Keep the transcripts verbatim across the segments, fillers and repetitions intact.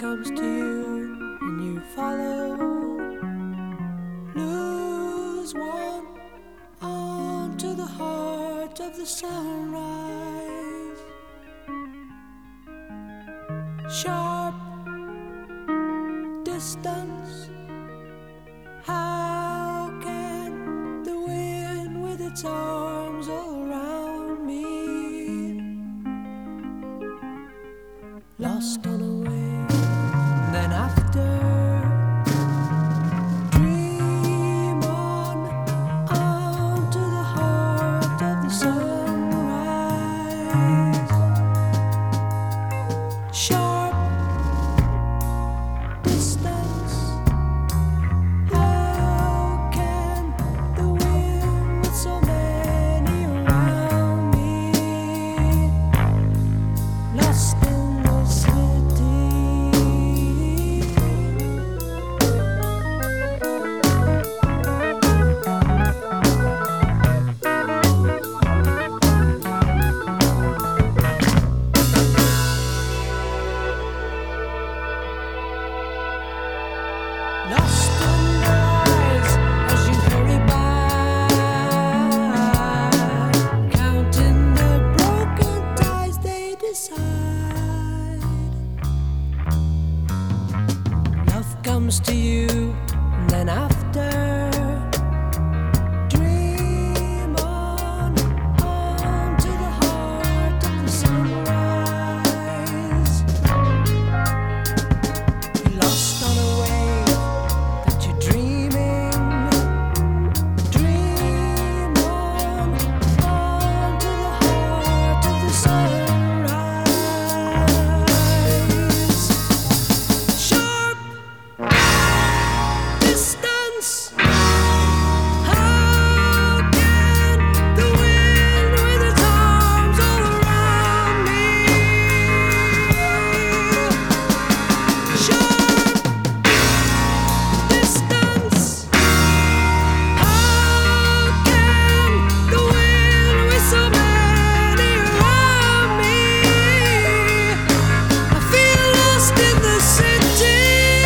comes to you and you follow. Lose one onto the heart of the sunrise. Sharp distance. How can the wind with its arms all around me? Lost on a wave, then after dream on, on to the heart of the sunrise. Sharp distance. How can the wind with so many around me? Lost in the city. Lost in their eyes as you hurry by, counting the broken ties they decide. Love comes to you, and then after dream on, on to the heart of the sunrise. You're lost on a wave that you're dreaming. Dream on, on to the heart of the sunrise. Sharp distance. How can the wind with its arms all around me? Sharp distance. How can the wind with so many around me? I feel lost in the city.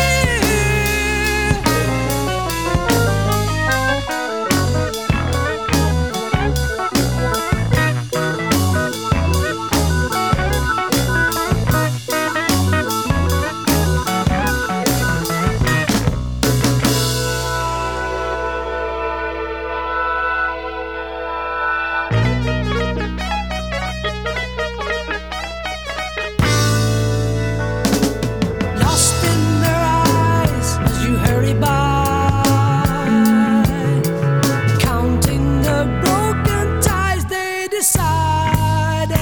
Lost in their eyes as you hurry by, counting the broken ties they decided.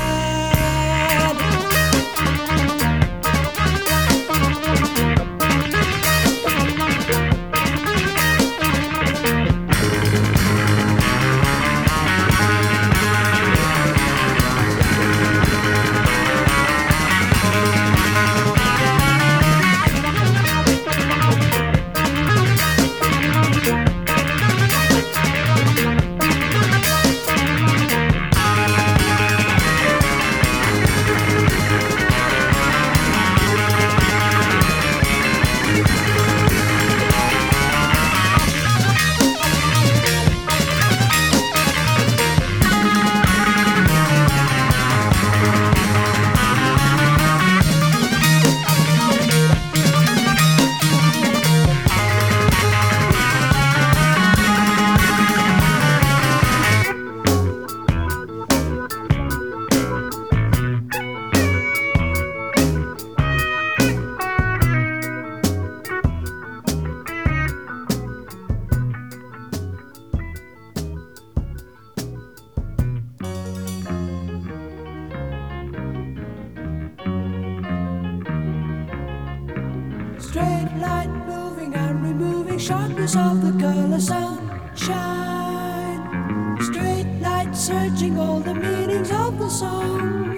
Straight light moving and removing sharpness of the color sunshine. Straight light searching all the meanings of the song.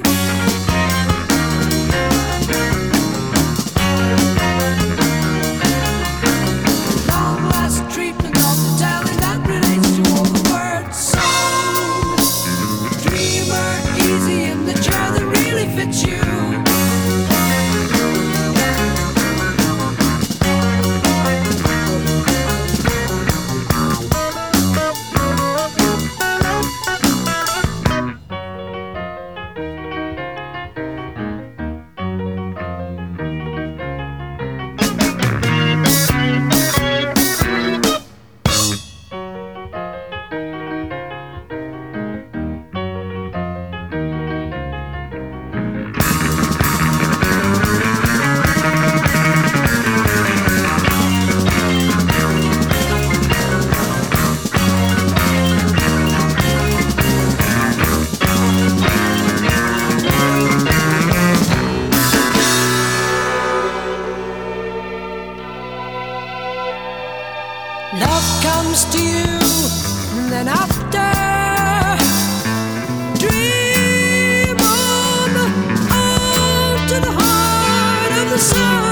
Long last treatment of the telling that relates to all the words sung. Dreamer, easy in the chair that really fits you. Love comes to you, and then after, dream on, on to the heart of the sun.